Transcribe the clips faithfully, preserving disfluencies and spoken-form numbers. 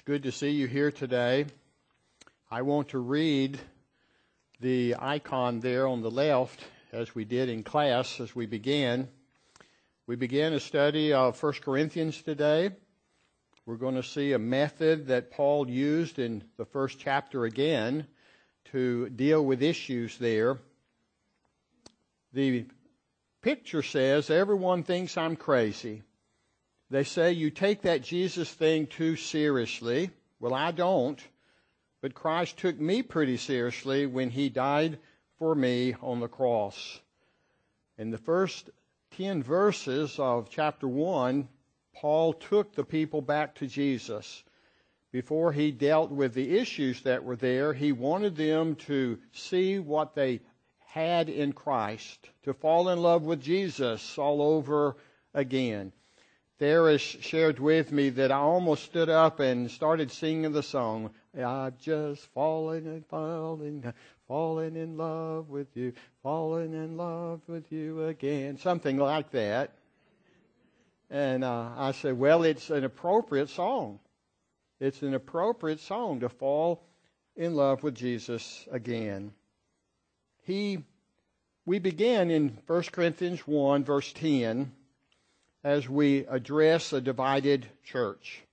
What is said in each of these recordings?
It's good to see you here today. I want to read the icon there on the left as we did in class as we began. We began a study of First Corinthians today. We're going to see a method that Paul used in the first chapter again to deal with issues there. The picture says, everyone thinks I'm crazy. They say you take that Jesus thing too seriously. Well, I don't. But Christ took me pretty seriously when he died for me on the cross. In the first ten verses of chapter one, Paul took the people back to Jesus. Before he dealt with the issues that were there, he wanted them to see what they had in Christ, to fall in love with Jesus all over again. Darius shared with me that I almost stood up and started singing the song, I've just fallen and fallen, fallen in love with you, fallen in love with you again, something like that. And uh, I said, well, it's an appropriate song. It's an appropriate song to fall in love with Jesus again. He, we began in First Corinthians one, verse ten, as we address a divided church.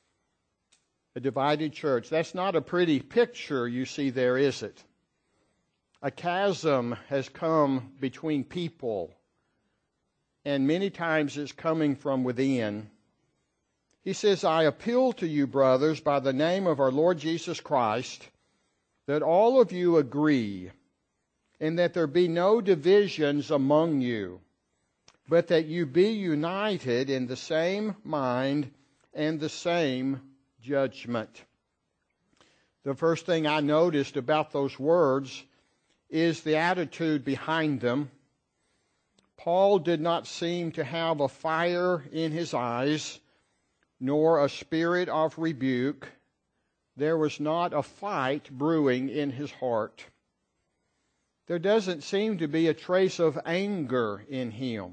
A divided church. That's not a pretty picture you see there, is it? A chasm has come between people, and many times it's coming from within. He says, I appeal to you, brothers, by the name of our Lord Jesus Christ, that all of you agree, and that there be no divisions among you, but that you be united in the same mind and the same judgment. The first thing I noticed about those words is the attitude behind them. Paul did not seem to have a fire in his eyes, nor a spirit of rebuke. There was not a fight brewing in his heart. There doesn't seem to be a trace of anger in him.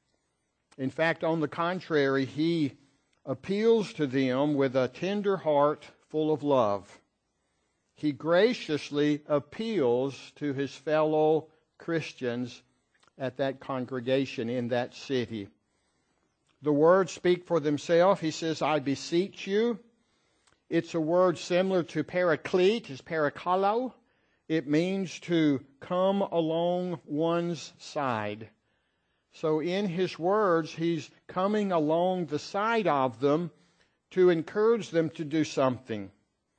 In fact, on the contrary, he appeals to them with a tender heart full of love. He graciously appeals to his fellow Christians at that congregation in that city. The words speak for themselves. He says, I beseech you. It's a word similar to paraclete, it's parakalo. It means to come along one's side. So in his words, he's coming along the side of them to encourage them to do something.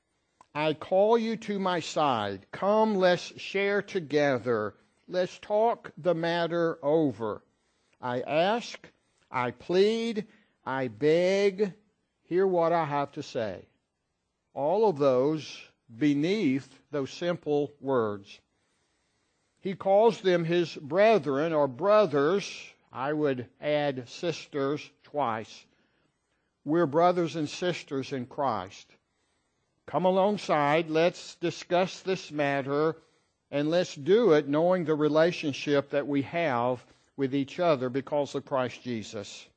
I call you to my side. Come, let's share together. Let's talk the matter over. I ask, I plead, I beg. Hear what I have to say. All of those beneath those simple words. He calls them his brethren or brothers. I would add sisters twice. We're brothers and sisters in Christ. Come alongside. Let's discuss this matter, and let's do it knowing the relationship that we have with each other because of Christ Jesus.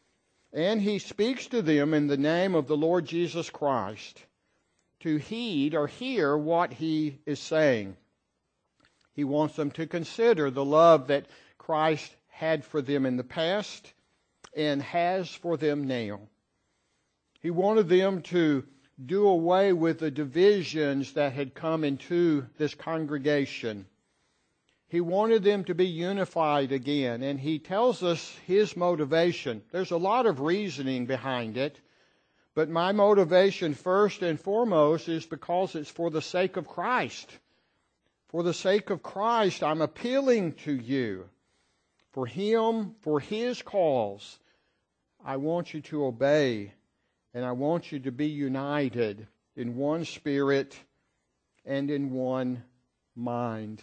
And he speaks to them in the name of the Lord Jesus Christ to heed or hear what he is saying. He wants them to consider the love that Christ had for them in the past and has for them now. He wanted them to do away with the divisions that had come into this congregation. He wanted them to be unified again, and he tells us his motivation. There's a lot of reasoning behind it, but my motivation first and foremost is because it's for the sake of Christ. For the sake of Christ, I'm appealing to you. For him, for his cause, I want you to obey, and I want you to be united in one spirit and in one mind.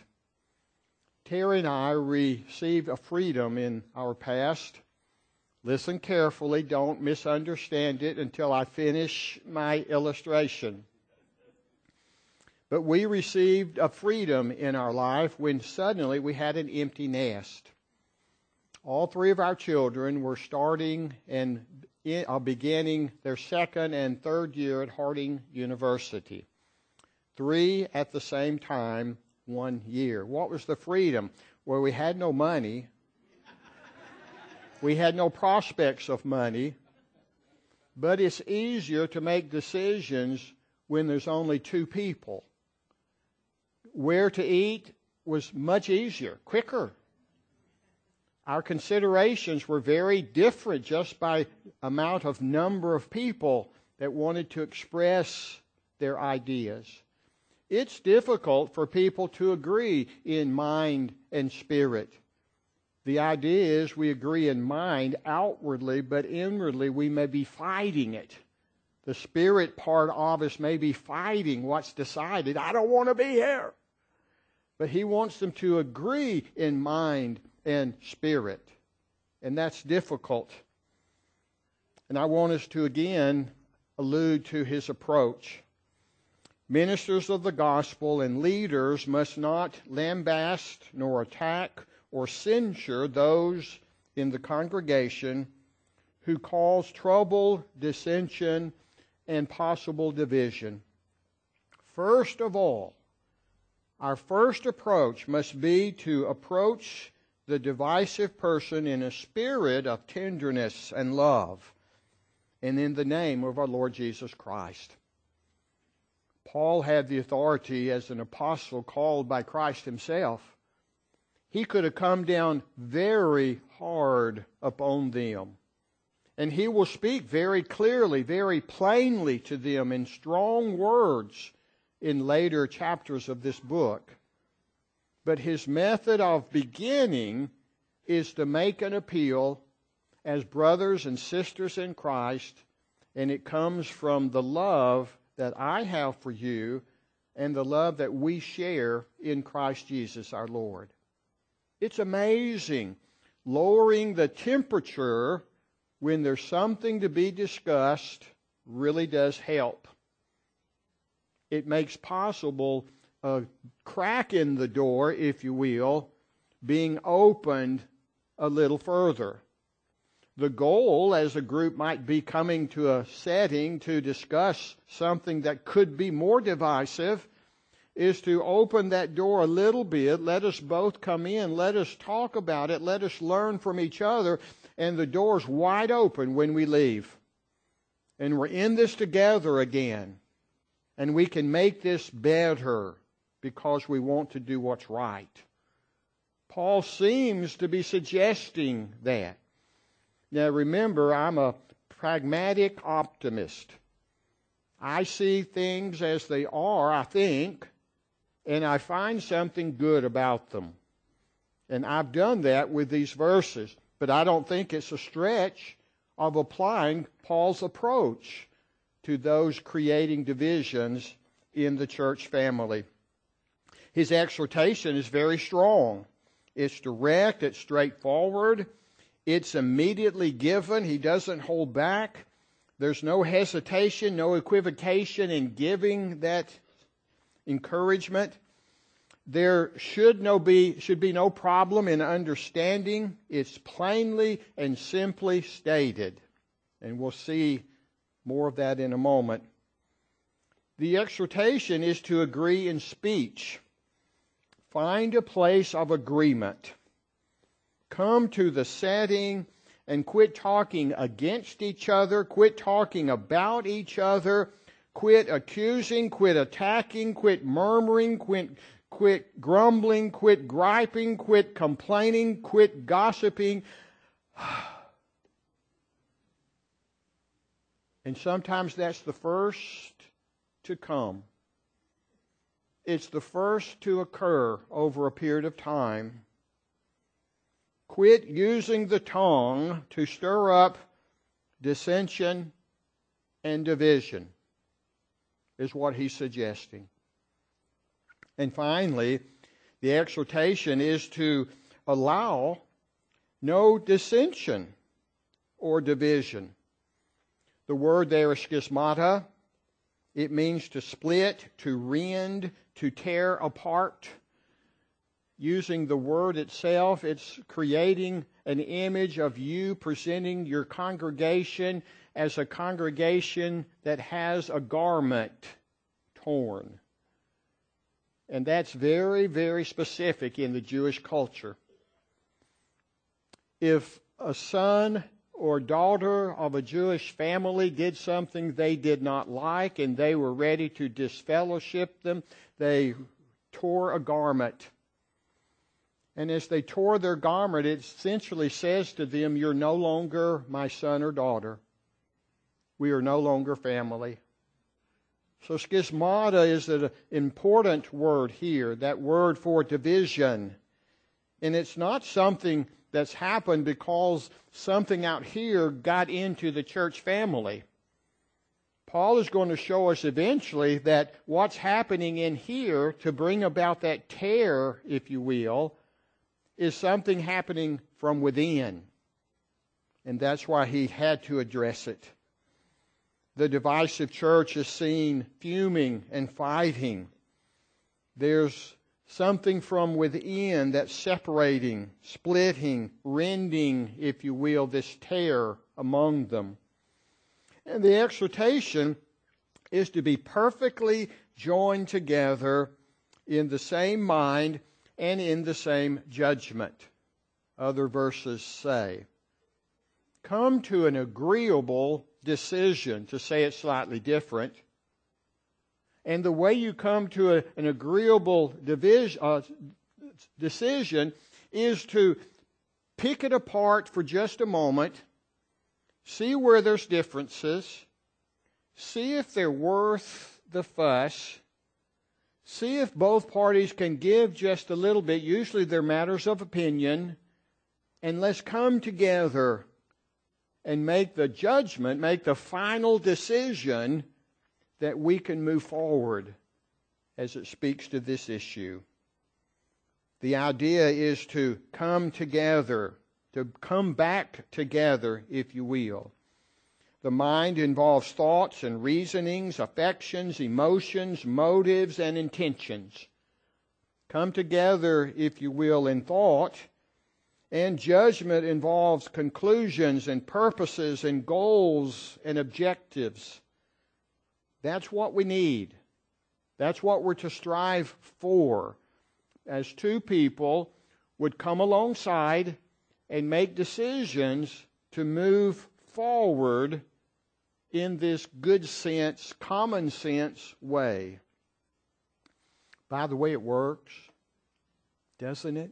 Terry and I received a freedom in our past. Listen carefully, don't misunderstand it until I finish my illustration. But we received a freedom in our life when suddenly we had an empty nest. All three of our children were starting and are beginning their second and third year at Harding University. Three at the same time, one year. What was the freedom? Well, we had no money. We had no prospects of money. But it's easier to make decisions when there's only two people. Where to eat was much easier, quicker. Our considerations were very different just by amount of number of people that wanted to express their ideas. It's difficult for people to agree in mind and spirit. The idea is we agree in mind outwardly, but inwardly we may be fighting it. The spirit part of us may be fighting what's decided. I don't want to be here. But he wants them to agree in mind and spirit. And that's difficult. And I want us to again allude to his approach. Ministers of the gospel and leaders must not lambaste nor attack or censure those in the congregation who cause trouble, dissension, and possible division. First of all, our first approach must be to approach the divisive person in a spirit of tenderness and love, and in the name of our Lord Jesus Christ. Paul had the authority as an apostle called by Christ himself. He could have come down very hard upon them. And he will speak very clearly, very plainly to them in strong words in later chapters of this book. But his method of beginning is to make an appeal as brothers and sisters in Christ, and it comes from the love that I have for you and the love that we share in Christ Jesus our Lord. It's amazing. Lowering the temperature when there's something to be discussed really does help. It makes possible a crack in the door, if you will, being opened a little further. The goal as a group might be coming to a setting to discuss something that could be more divisive, is to open that door a little bit. Let us both come in. Let us talk about it. Let us learn from each other. And the door's wide open when we leave. And we're in this together again. And we can make this better because we want to do what's right. Paul seems to be suggesting that. Now remember, I'm a pragmatic optimist. I see things as they are, I think, and I find something good about them. And I've done that with these verses, but I don't think it's a stretch of applying Paul's approach to those creating divisions in the church family. His exhortation is very strong. It's direct, it's straightforward, it's immediately given. He doesn't hold back. There's no hesitation, no equivocation in giving that encouragement. There should no be should be no problem in understanding. It's plainly and simply stated. And we'll see more of that in a moment. The exhortation is to agree in speech. Find a place of agreement. Come to the setting and quit talking against each other. Quit talking about each other. Quit accusing. Quit attacking. Quit murmuring. Quit, quit grumbling. Quit griping. Quit complaining. Quit gossiping. And sometimes that's the first to come. It's the first to occur over a period of time. Quit using the tongue to stir up dissension and division, is what he's suggesting. And finally, the exhortation is to allow no dissension or division. The word there is schismata. It means to split, to rend, to tear apart. using the word itself, it's creating an image of you presenting your congregation as a congregation that has a garment torn. And that's very, very specific in the Jewish culture. If a son or daughter of a Jewish family did something they did not like and they were ready to disfellowship them, they tore a garment. And as they tore their garment, it essentially says to them, you're no longer my son or daughter. We are no longer family. So schismata is an important word here, that word for division. And it's not something that's happened because something out here got into the church family. Paul is going to show us eventually that what's happening in here to bring about that tear, if you will, is something happening from within. And that's why he had to address it. The divisive church is seen fuming and fighting. There's something from within that's separating, splitting, rending, if you will, this tear among them. And the exhortation is to be perfectly joined together in the same mind and in the same judgment. Other verses say, come to an agreeable decision, to say it slightly different. And the way you come to a, an agreeable division, uh, decision is to pick it apart for just a moment, see where there's differences, see if they're worth the fuss, see if both parties can give just a little bit. Usually they're matters of opinion. And let's come together and make the judgment, make the final decision that we can move forward as it speaks to this issue. The idea is to come together, to come back together, if you will. The mind involves thoughts and reasonings, affections, emotions, motives, and intentions. Come together, if you will, in thought. And judgment involves conclusions and purposes and goals and objectives. That's what we need. That's what we're to strive for. As two people would come alongside and make decisions to move forward in this good sense, common sense way. By the way, it works, doesn't it?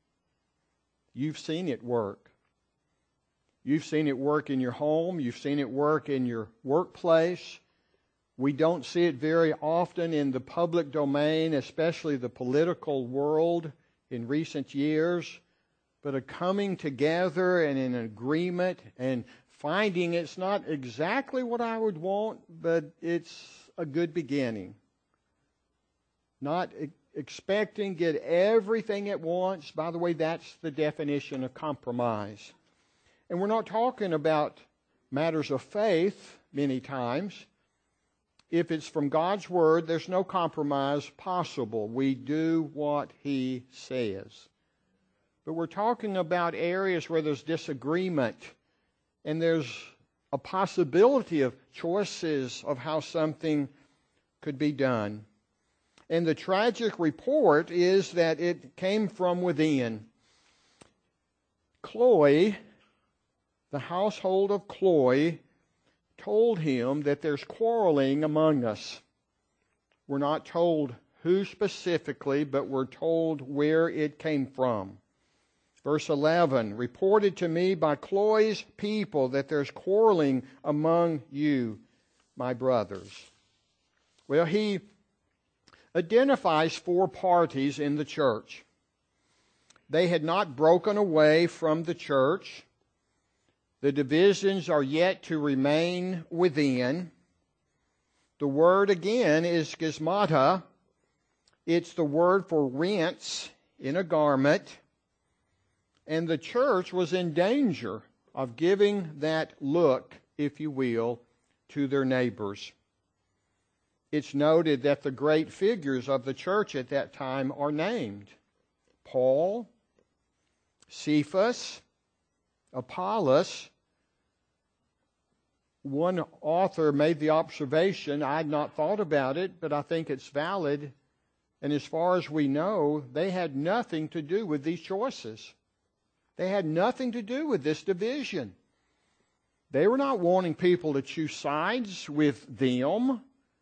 You've seen it work. You've seen it work in your home. You've seen it work in your workplace. We don't see it very often in the public domain, especially the political world in recent years. But a coming together and an agreement and finding it's not exactly what I would want, but it's a good beginning. Not e- expecting get everything at once. By the way, that's the definition of compromise. And we're not talking about matters of faith many times. If it's from God's Word, there's no compromise possible. We do what He says. But we're talking about areas where there's disagreement and there's a possibility of choices of how something could be done. And the tragic report is that it came from within. Chloe, the household of Chloe, told him that there's quarreling among us. We're not told who specifically, but we're told where it came from. Verse eleven, reported to me by Chloe's people that there's quarreling among you, my brothers. Well, he identifies four parties in the church. They had not broken away from the church. The divisions are yet to remain within. The word again is schismata. It's the word for rents in a garment. And the church was in danger of giving that look, if you will, to their neighbors. It's noted that the great figures of the church at that time are named. Paul, Cephas, Apollos. One author made the observation, I had not thought about it, but I think it's valid. And as far as we know, they had nothing to do with these choices. They had nothing to do with this division. They were not wanting people to choose sides with them,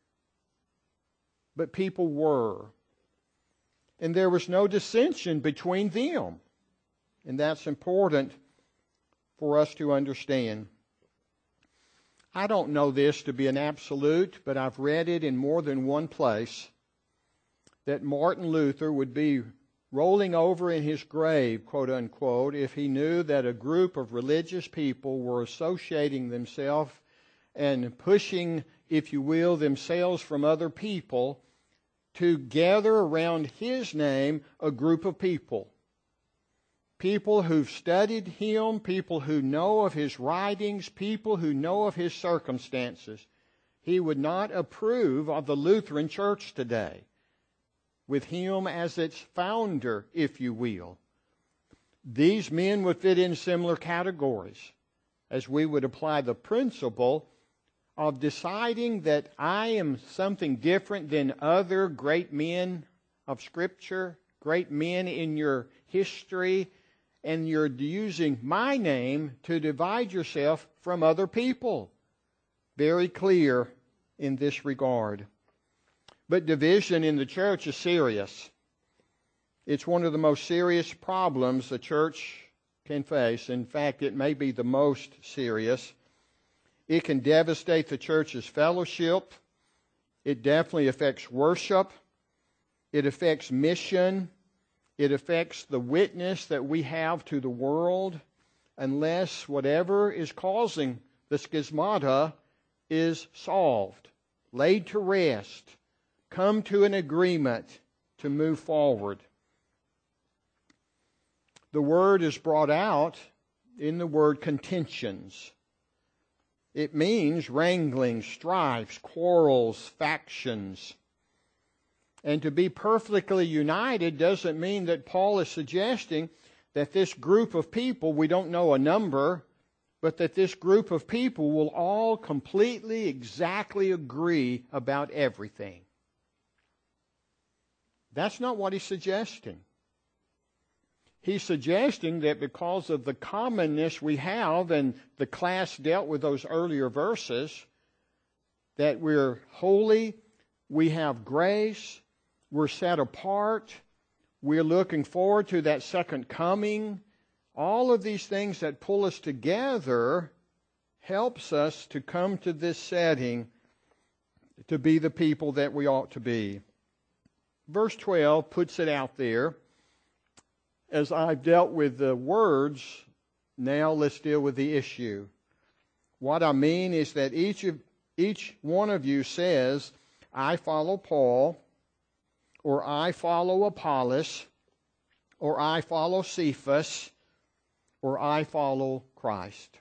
but people were. And there was no dissension between them. And that's important for us to understand. I don't know this to be an absolute, but I've read it in more than one place that Martin Luther would be rolling over in his grave, quote unquote, if he knew that a group of religious people were associating themselves and pushing, if you will, themselves from other people to gather around his name a group of people. People who've studied him, people who know of his writings, people who know of his circumstances. He would not approve of the Lutheran Church today, with him as its founder, if you will. These men would fit in similar categories, as we would apply the principle of deciding that I am something different than other great men of Scripture, great men in your history, and you're using my name to divide yourself from other people. Very clear in this regard. But division in the church is serious. It's one of the most serious problems the church can face. In fact, it may be the most serious. It can devastate the church's fellowship. It definitely affects worship. It affects mission. It affects the witness that we have to the world, unless whatever is causing the schismata is solved, laid to rest, come to an agreement to move forward. The word is brought out in the word contentions. It means wrangling, strifes, quarrels, factions. And to be perfectly united doesn't mean that Paul is suggesting that this group of people, we don't know a number, but that this group of people will all completely, exactly agree about everything. That's not what he's suggesting. He's suggesting that because of the commonness we have, and the class dealt with those earlier verses, that we're holy, we have grace, we're set apart, we're looking forward to that second coming. All of these things that pull us together helps us to come to this setting to be the people that we ought to be. Verse twelve puts it out there. As I've dealt with the words, now let's deal with the issue. What I mean is that each of each one of you says, I follow Paul, or I follow Apollos, or I follow Cephas, or I follow Christ.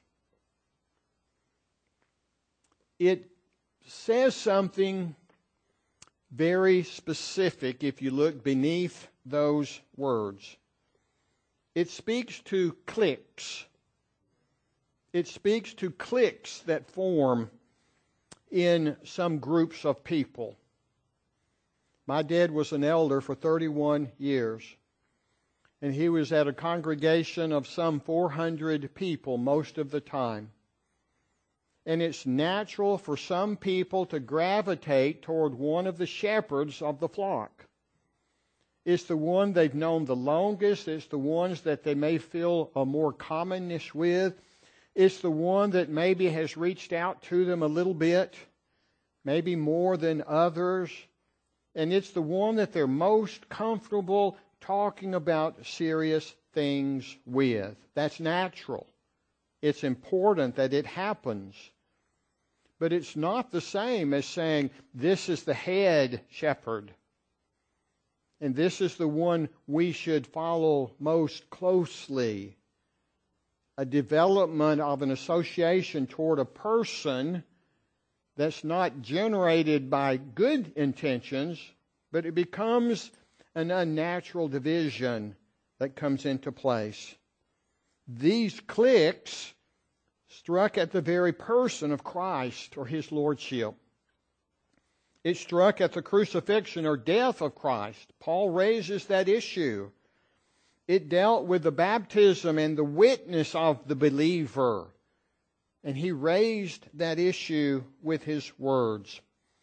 It says something very specific if you look beneath those words. It speaks to cliques. It speaks to cliques that form in some groups of people. My dad was an elder for thirty-one years, and he was at a congregation of some four hundred people most of the time. And it's natural for some people to gravitate toward one of the shepherds of the flock. It's the one they've known the longest. It's the ones that they may feel a more commonness with. It's the one that maybe has reached out to them a little bit, maybe more than others. And it's the one that they're most comfortable talking about serious things with. That's natural. It's important that it happens. But it's not the same as saying, this is the head shepherd, and this is the one we should follow most closely. A development of an association toward a person that's not generated by good intentions, but it becomes an unnatural division that comes into place. These cliques struck at the very person of Christ or His Lordship. It struck at the crucifixion or death of Christ. Paul raises that issue. It dealt with the baptism and the witness of the believer. And he raised that issue with his words.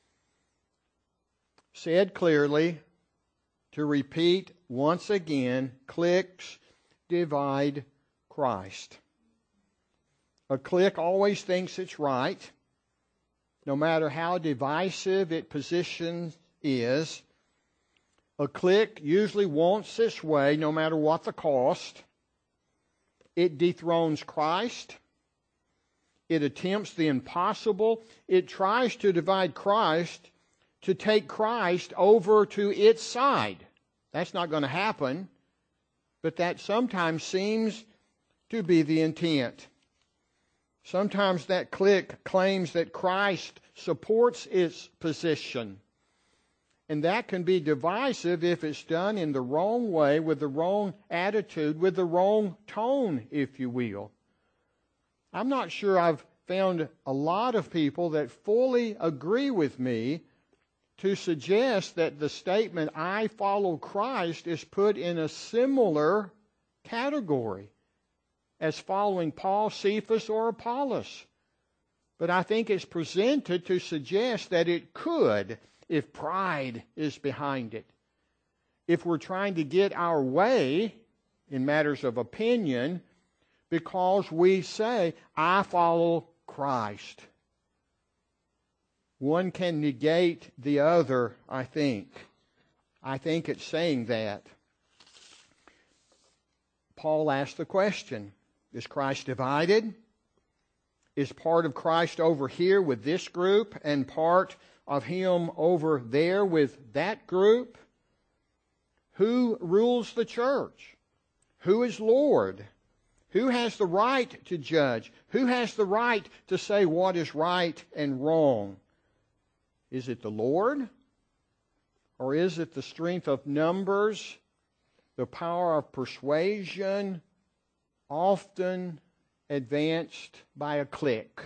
Said clearly, to repeat once again, cliques divide Christ. A clique always thinks it's right, no matter how divisive its position is. A clique usually wants its way, no matter what the cost. It dethrones Christ. It attempts the impossible. It tries to divide Christ, to take Christ over to its side. That's not going to happen, but that sometimes seems to be the intent. Sometimes that clique claims that Christ supports its position. And that can be divisive if it's done in the wrong way, with the wrong attitude, with the wrong tone, if you will. I'm not sure I've found a lot of people that fully agree with me to suggest that the statement, I follow Christ, is put in a similar category as following Paul, Cephas, or Apollos. But I think it's presented to suggest that it could, if pride is behind it. If we're trying to get our way in matters of opinion because we say, I follow Christ. One can negate the other, I think. I think it's saying that. Paul asked the question, is Christ divided? Is part of Christ over here with this group and part of Him over there with that group? Who rules the church? Who is Lord? Who has the right to judge? Who has the right to say what is right and wrong? Is it the Lord? Or is it the strength of numbers, the power of persuasion, often advanced by a clique?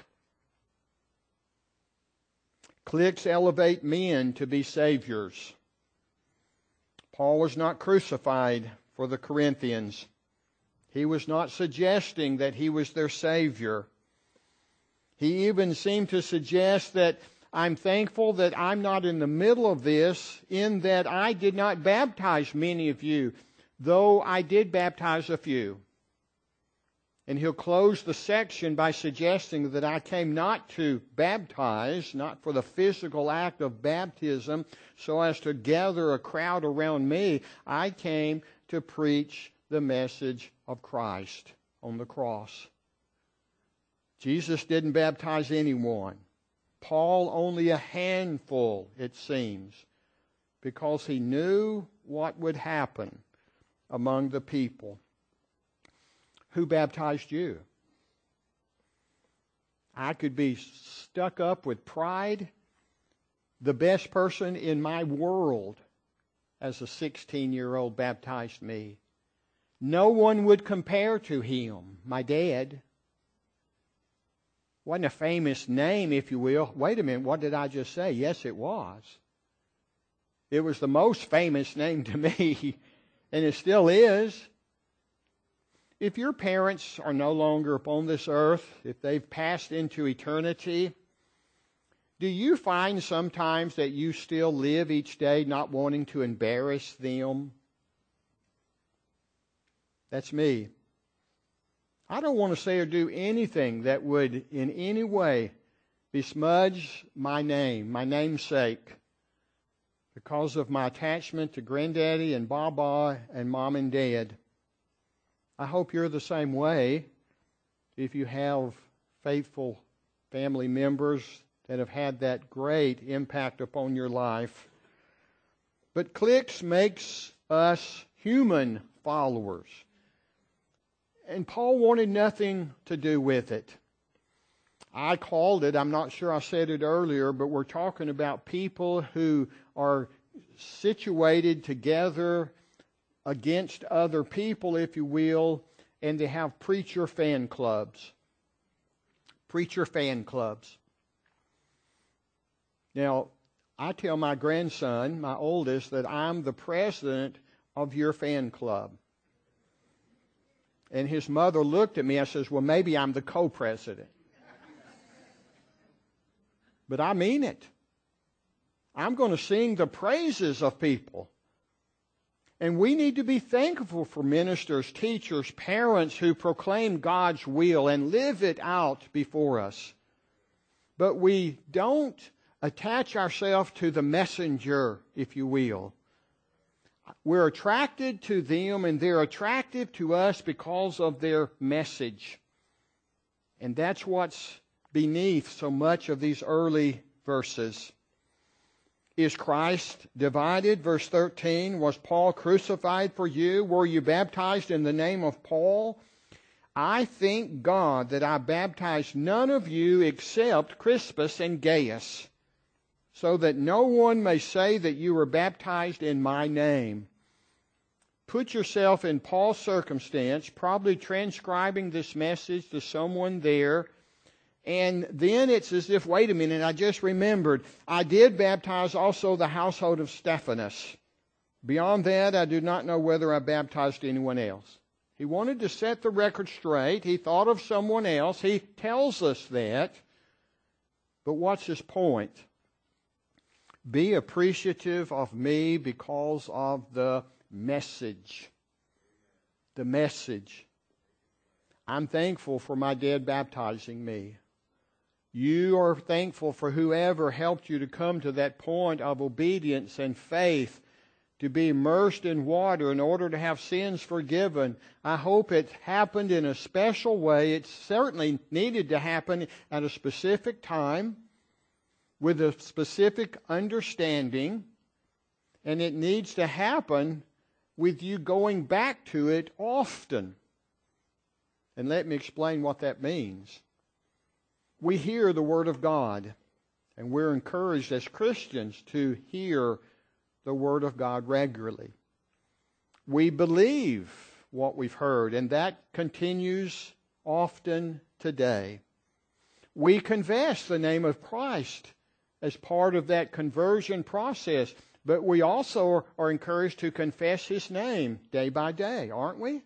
Cliques elevate men to be saviors. Paul was not crucified for the Corinthians. He was not suggesting that he was their savior. He even seemed to suggest that I'm thankful that I'm not in the middle of this, in that I did not baptize many of you, though I did baptize a few. And he'll close the section by suggesting that I came not to baptize, not for the physical act of baptism, so as to gather a crowd around me. I came to preach the message of Christ on the cross. Jesus didn't baptize anyone. Paul only a handful, it seems, because he knew what would happen among the people. Who baptized you? I could be stuck up with pride. The best person in my world as a sixteen-year-old baptized me. No one would compare to him, my dad. Wasn't a famous name, if you will. Wait a minute, what did I just say? Yes, it was. It was the most famous name to me, and it still is. If your parents are no longer upon this earth, if they've passed into eternity, do you find sometimes that you still live each day not wanting to embarrass them? That's me. I don't want to say or do anything that would in any way besmudge my name, my namesake, because of my attachment to Granddaddy and Baba and Mom and Dad. I hope you're the same way if you have faithful family members that have had that great impact upon your life. But cliques makes us human followers. And Paul wanted nothing to do with it. I called it, I'm not sure I said it earlier, but we're talking about people who are situated together against other people, if you will, and they have preacher fan clubs. Preacher fan clubs. Now, I tell my grandson, my oldest, that I'm the president of your fan club. And his mother looked at me and says, well, maybe I'm the co-president. But I mean it. I'm going to sing the praises of people. And we need to be thankful for ministers, teachers, parents who proclaim God's will and live it out before us. But we don't attach ourselves to the messenger, if you will. We're attracted to them, and they're attractive to us because of their message. And that's what's beneath so much of these early verses. Is Christ divided? Verse thirteen, was Paul crucified for you? Were you baptized in the name of Paul? I thank God that I baptized none of you except Crispus and Gaius, so that no one may say that you were baptized in my name. Put yourself in Paul's circumstance, probably transcribing this message to someone there. And then it's as if, wait a minute, I just remembered, I did baptize also the household of Stephanas. Beyond that, I do not know whether I baptized anyone else. He wanted to set the record straight. He thought of someone else. He tells us that. But what's his point? Be appreciative of me because of the message. The message. I'm thankful for my dad baptizing me. You are thankful for whoever helped you to come to that point of obedience and faith, to be immersed in water in order to have sins forgiven. I hope it happened in a special way. It certainly needed to happen at a specific time, with a specific understanding, and it needs to happen with you going back to it often. And let me explain what that means. We hear the Word of God, and we're encouraged as Christians to hear the Word of God regularly. We believe what we've heard, and that continues often today. We confess the name of Christ as part of that conversion process. But we also are encouraged to confess His name day by day, aren't we?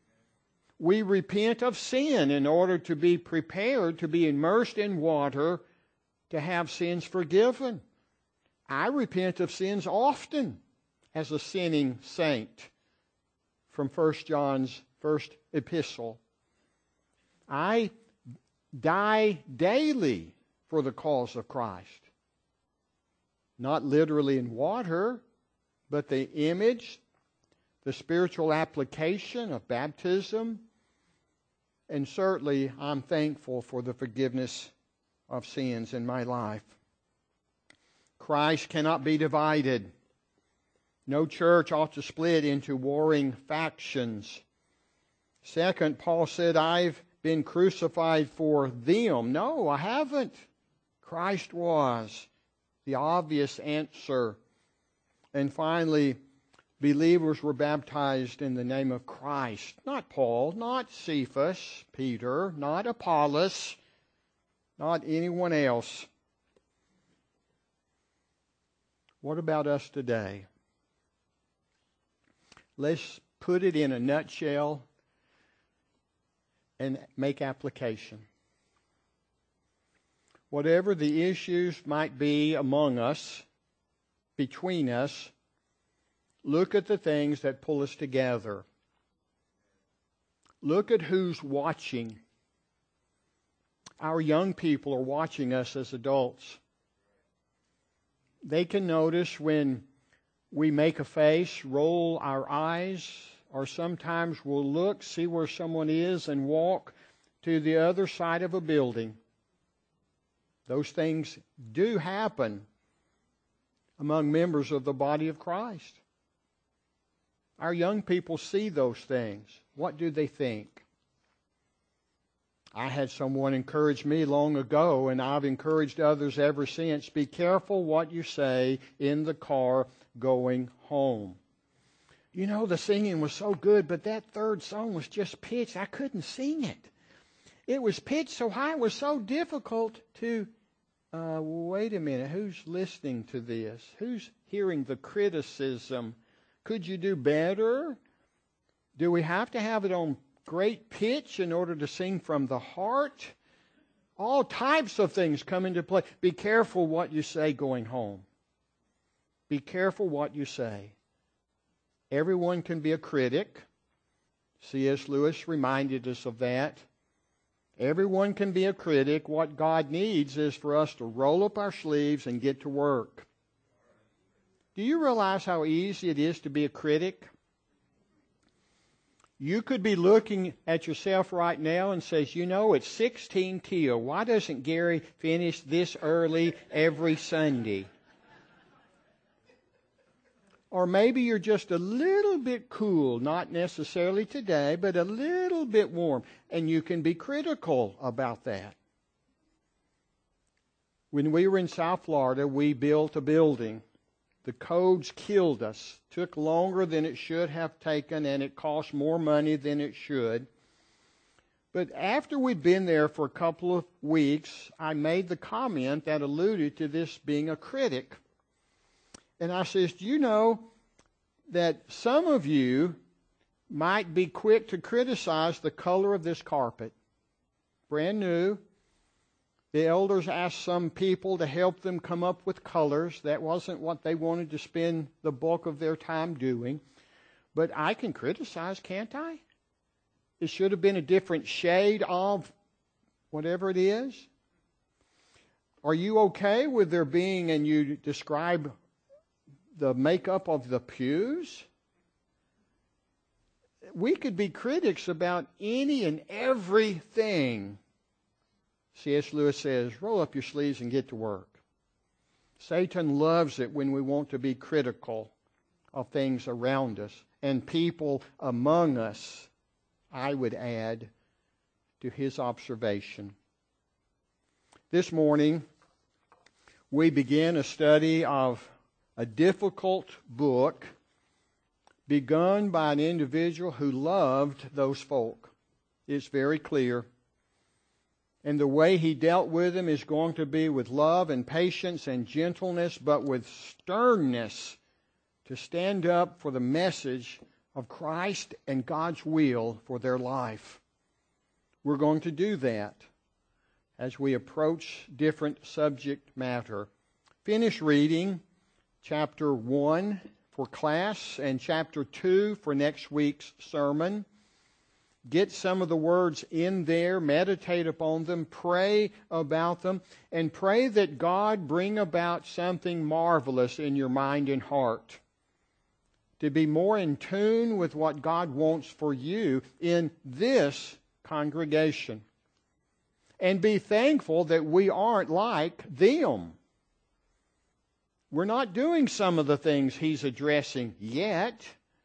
We repent of sin in order to be prepared to be immersed in water to have sins forgiven. I repent of sins often as a sinning saint from First John's first epistle. I die daily for the cause of Christ. Not literally in water, but the image, the spiritual application of baptism. And certainly I'm thankful for the forgiveness of sins in my life. Christ cannot be divided. No church ought to split into warring factions. Second, Paul said, I've been crucified for them. No, I haven't. Christ was. The obvious answer. And finally, believers were baptized in the name of Christ. Not Paul, not Cephas, Peter, not Apollos, not anyone else. What about us today? Let's put it in a nutshell and make application. Whatever the issues might be among us, between us, look at the things that pull us together. Look at who's watching. Our young people are watching us as adults. They can notice when we make a face, roll our eyes, or sometimes we'll look, see where someone is, and walk to the other side of a building. Those things do happen among members of the body of Christ. Our young people see those things. What do they think? I had someone encourage me long ago, and I've encouraged others ever since. Be careful what you say in the car going home. You know, the singing was so good, but that third song was just pitched. I couldn't sing it. It was pitched so high, it was so difficult to... Uh, wait a minute, who's listening to this? Who's hearing the criticism? Could you do better? Do we have to have it on great pitch in order to sing from the heart? All types of things come into play. Be careful what you say going home. Be careful what you say. Everyone can be a critic. C S Lewis reminded us of that. Everyone can be a critic. What God needs is for us to roll up our sleeves and get to work. Do you realize how easy it is to be a critic? You could be looking at yourself right now and says, you know, it's sixteen till. Why doesn't Gary finish this early every Sunday? Or maybe you're just a little bit cool, not necessarily today, but a little bit warm, and you can be critical about that. When we were in South Florida, we built a building. The codes killed us. Took longer than it should have taken, and it cost more money than it should. But after we'd been there for a couple of weeks, I made the comment that alluded to this being a critic. And I says, do you know that some of you might be quick to criticize the color of this carpet? Brand new. The elders asked some people to help them come up with colors. That wasn't what they wanted to spend the bulk of their time doing. But I can criticize, can't I? It should have been a different shade of whatever it is. Are you okay with there being, and you describe the makeup of the pews? We could be critics about any and everything. C S Lewis says, roll up your sleeves and get to work. Satan loves it when we want to be critical of things around us and people among us, I would add to his observation. This morning, we begin a study of a difficult book begun by an individual who loved those folk. It's very clear. And the way he dealt with them is going to be with love and patience and gentleness, but with sternness to stand up for the message of Christ and God's will for their life. We're going to do that as we approach different subject matter. Finish reading chapter one for class and chapter two for next week's sermon. Get some of the words in there, meditate upon them, pray about them, and pray that God bring about something marvelous in your mind and heart. To be more in tune with what God wants for you in this congregation. And be thankful that we aren't like them. We're not doing some of the things He's addressing yet.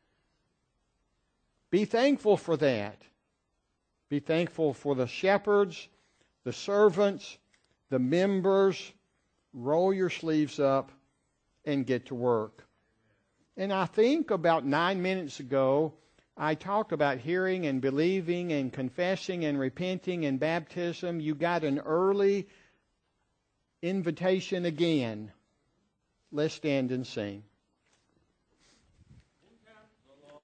Be thankful for that. Be thankful for the shepherds, the servants, the members. Roll your sleeves up and get to work. And I think about nine minutes ago, I talked about hearing and believing and confessing and repenting and baptism. You got an early invitation again. Let's stand and sing.